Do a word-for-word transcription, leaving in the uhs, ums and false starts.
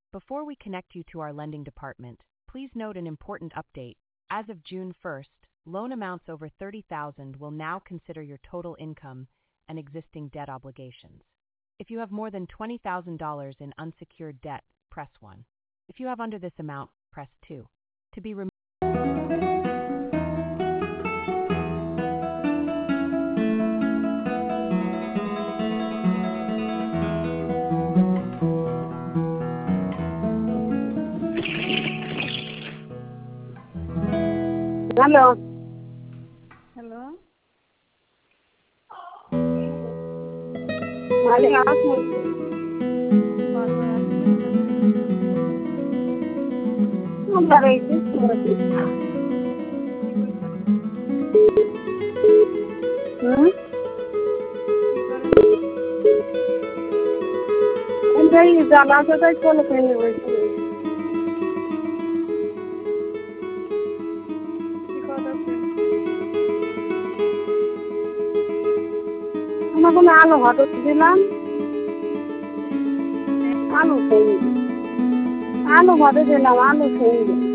Before we connect you to our lending department, please note an important update. As of June first, loan amounts over thirty thousand dollars will now consider your total income and existing debt obligations. If you have more than twenty thousand dollars in unsecured debt, press one. If you have under this amount, press two. To be removed. Hello. Hello. Mali ask me. I'm very good. Hmm. And then you got out of that qualification. I'm going to alu hot dilam. Alu খেয়ে আলু ভাতে দিলাম আলু খেয়ে